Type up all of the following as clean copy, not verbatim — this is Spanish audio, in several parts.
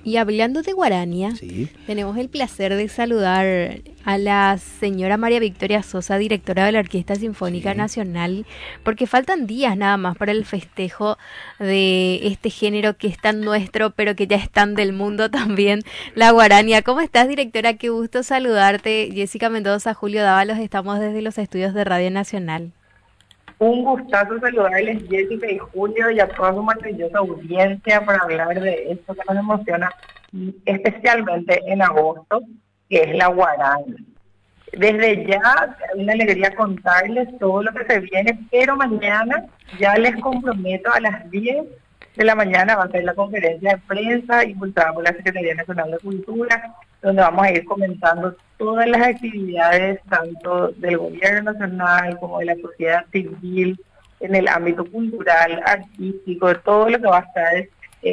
Y hablando de Guarania, Sí. tenemos el placer de saludar a la señora María Victoria Sosa, directora de la Orquesta Sinfónica Sí. Nacional, porque faltan días nada más para el festejo de este género que es tan nuestro, pero que ya es tan del mundo también, la guarania. ¿Cómo estás, directora? Qué gusto saludarte. Jessica Mendoza, Julio Dávalos, estamos desde los estudios de Radio Nacional. Un gustazo saludarles, Jessica y Julio, y a toda su maravillosa audiencia para hablar de esto que nos emociona, y especialmente en agosto, que es la guarania. Desde ya, una alegría contarles todo lo que se viene, pero mañana ya les comprometo a las 10 de la mañana va a ser la conferencia de prensa impulsada por la Secretaría Nacional de Cultura, donde vamos a ir comentando todas las actividades, tanto del gobierno nacional como de la sociedad civil, en el ámbito cultural, artístico, todo lo que va a estar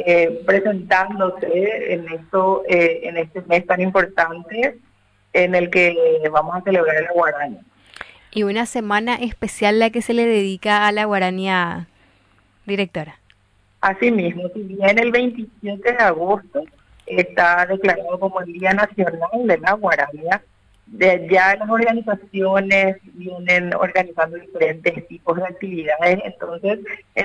presentándose en este mes tan importante en el que vamos a celebrar la guarania. Y una semana especial la que se le dedica a la guarania, directora. Asimismo, si bien el 27 de agosto está declarado como el Día Nacional de la Guarania, de ya las organizaciones vienen organizando diferentes tipos de actividades, entonces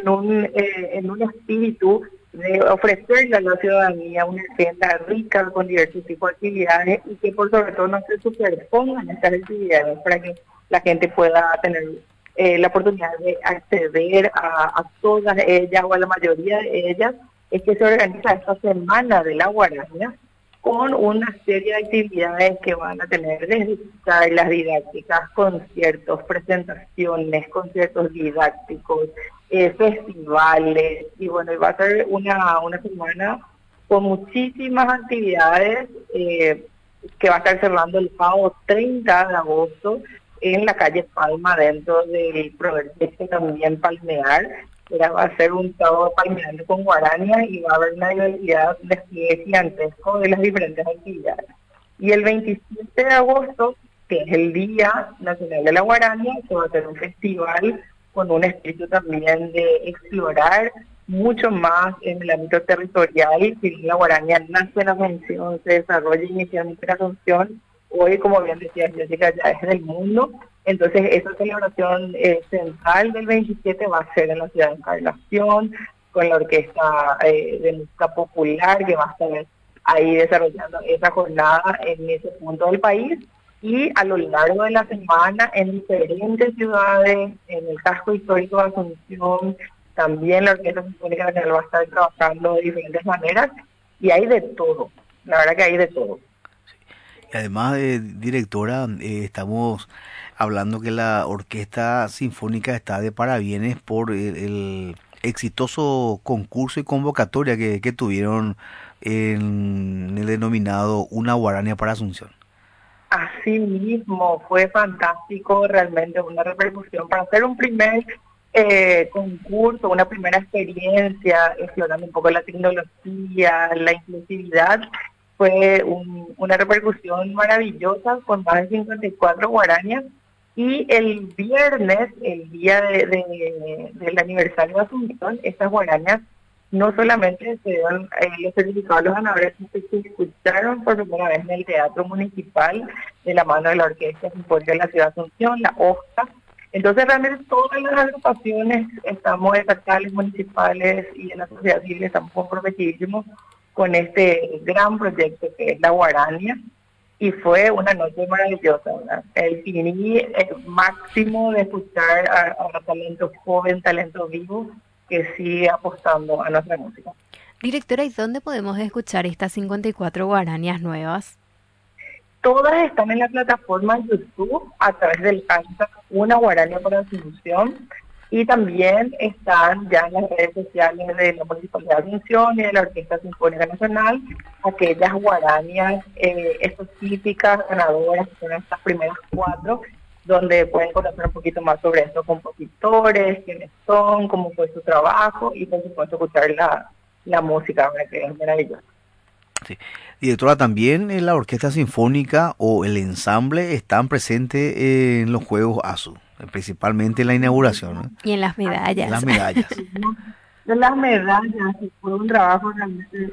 en un espíritu de ofrecerle a la ciudadanía una agenda rica con diversos tipos de actividades y que por sobre todo no se superpongan estas actividades para que la gente pueda tener la oportunidad de acceder a todas ellas o a la mayoría de ellas, es que se organiza esta semana de la guarania con una serie de actividades que van a tener desde charlas didácticas, conciertos, presentaciones, conciertos didácticos, festivales, y bueno, y va a ser una semana con muchísimas actividades que va a estar cerrando el sábado 30 de agosto en la calle Palma, dentro del proyecto también Palmear. Va a ser un sábado palmeando con guarania y va a haber una diversidad de despliegue gigantesco de las diferentes actividades. Y el 27 de agosto, que es el Día Nacional de la Guarania, se va a hacer un festival con un espíritu también de explorar mucho más en el ámbito territorial. Si la guarania nace en Asunción, se desarrolla inicialmente en Asunción, hoy, como bien decía Jessica, ya es del mundo. Entonces, esa celebración central del 27 va a ser en la ciudad de Encarnación, con la orquesta de música popular que va a estar ahí desarrollando esa jornada en ese punto del país. Y a lo largo de la semana, en diferentes ciudades, en el casco histórico de Asunción, también la Orquesta Sinfónica Nacional va a estar trabajando de diferentes maneras, y hay de todo, la verdad que hay de todo. Y además, directora, estamos hablando que la Orquesta Sinfónica está de parabienes por el exitoso concurso y convocatoria que tuvieron en el denominado Una Guarania para Asunción. Así mismo, fue fantástico, realmente una repercusión para hacer un primer concurso, una primera experiencia, explorando un poco la tecnología, la inclusividad. Fue una repercusión maravillosa con más de 54 guarañas. Y el viernes, el día del aniversario de Asunción, estas guarañas no solamente se dieron los certificados a los ganadores, sino que se escucharon por primera vez en el Teatro Municipal de la mano de la Orquesta Sinfónica de la Ciudad de Asunción, la OSCA. Entonces realmente todas las agrupaciones estamos estatales, municipales y de la sociedad civil estamos comprometidísimos con este gran proyecto que es la Guarania, y fue una noche maravillosa, ¿verdad? El finí máximo de escuchar a talento joven, talento vivo, que sigue apostando a nuestra música. Directora, ¿y dónde podemos escuchar estas 54 guaranias nuevas? Todas están en la plataforma YouTube a través del hashtag Una Guarania para Asunción, y también están ya en las redes sociales de la Municipalidad de Asunción y de la Orquesta Sinfónica Nacional, aquellas guaranias específicas, ganadoras, que son estas primeras 4, donde pueden conocer un poquito más sobre estos compositores, quiénes son, cómo fue su trabajo, y por supuesto escuchar la música, ¿verdad? Que es maravillosa. Sí. Directora, también la Orquesta Sinfónica o el ensamble están presentes en los Juegos ASU, principalmente en la inauguración, ¿no? Y en las medallas. En las medallas. De las medallas, fue un trabajo realmente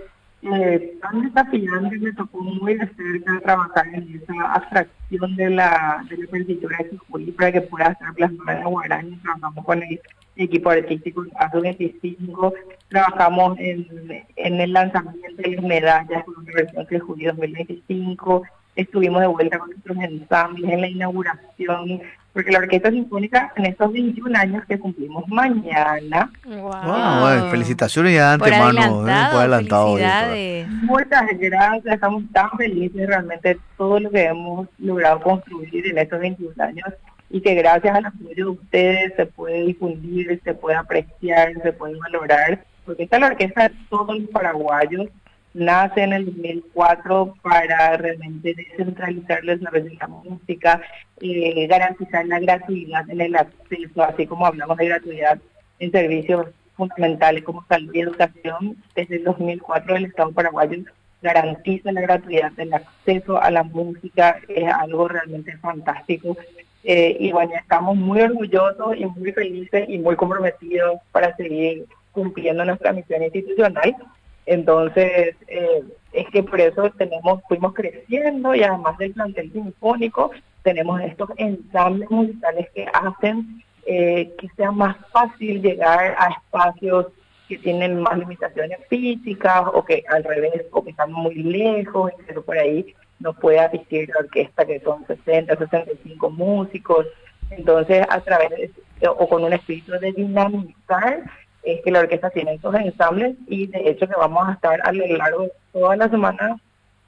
tan desafiante, me tocó muy de cerca trabajar en esa abstracción de la partitura de Jujuy para que pueda estar plasmada en la guaraña. Trabajamos con el equipo artístico ASO 25, trabajamos en el lanzamiento de las medallas con la versión de Jujuy 2025, estuvimos de vuelta con nuestros ensambles en la inauguración, porque la Orquesta Sinfónica en estos 21 años que cumplimos mañana. Bueno, felicitaciones ya de antemano, por adelantado. Felicidades. Muchas gracias, estamos tan felices realmente todo lo que hemos logrado construir en estos 21 años y que gracias al apoyo de ustedes se puede difundir, se puede apreciar, se puede valorar, porque esta es la orquesta de todos los paraguayos. Nace en el 2004 para realmente descentralizar el desarrollo de la música, garantizar la gratuidad en el acceso, así como hablamos de gratuidad en servicios fundamentales como salud y educación. Desde el 2004 el Estado paraguayo garantiza la gratuidad del acceso a la música, es algo realmente fantástico. Y bueno, estamos muy orgullosos y muy felices y muy comprometidos para seguir cumpliendo nuestra misión institucional. Entonces, es que por eso fuimos creciendo y además del plantel sinfónico, tenemos estos ensambles musicales que hacen que sea más fácil llegar a espacios que tienen más limitaciones físicas o que al revés, o que están muy lejos, pero por ahí no puede asistir la orquesta que son 60, 65 músicos. Entonces, a través o con un espíritu de dinamizar, es que la orquesta tiene estos ensambles y de hecho que vamos a estar a lo largo de toda la semana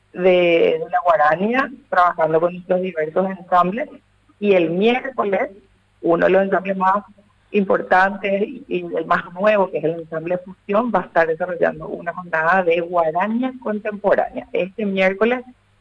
de la Guarania trabajando con nuestros diversos ensambles y el miércoles uno de los ensambles más importantes y el más nuevo, que es el ensamble Fusión, va a estar desarrollando una jornada de guaraña contemporánea este miércoles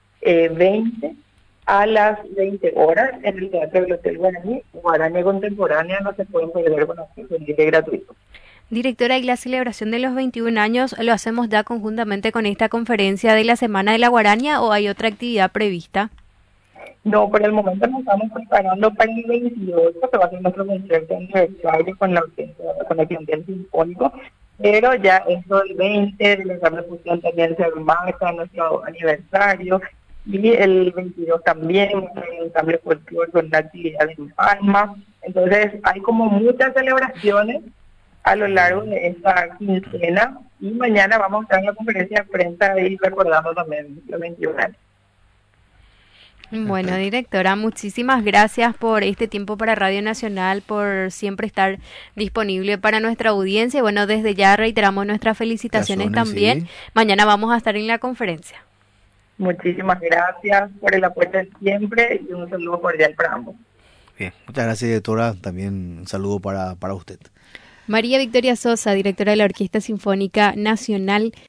20 a las 20 horas en el Teatro del Hotel Guaraní. Guaraña contemporánea no se pueden perder con acceso libre y gratuito. Directora, y la celebración de los 21 años lo hacemos ya conjuntamente con esta conferencia de la Semana de la Guaraña o hay otra actividad prevista? No, por el momento nos estamos preparando para el 28, que va a ser nuestro concierto aniversario con la orquesta, con el plantel sinfónico, pero ya eso el 20 de la Ensamble Fusión también se marca nuestro aniversario y el 22 también el Ensamble Folclor con la actividad en Palma. Entonces hay como muchas celebraciones a lo largo de esta quincena y mañana vamos a estar en la conferencia de prensa y recordando también los 21 años. Bueno, directora, muchísimas gracias por este tiempo para Radio Nacional, por siempre estar disponible para nuestra audiencia. Y bueno, desde ya reiteramos nuestras felicitaciones también. Sí. Mañana vamos a estar en la conferencia. Muchísimas gracias por el apoyo de siempre y un saludo cordial para ambos. Bien, muchas gracias, directora. También un saludo para usted. María Victoria Sosa, directora de la Orquesta Sinfónica Nacional.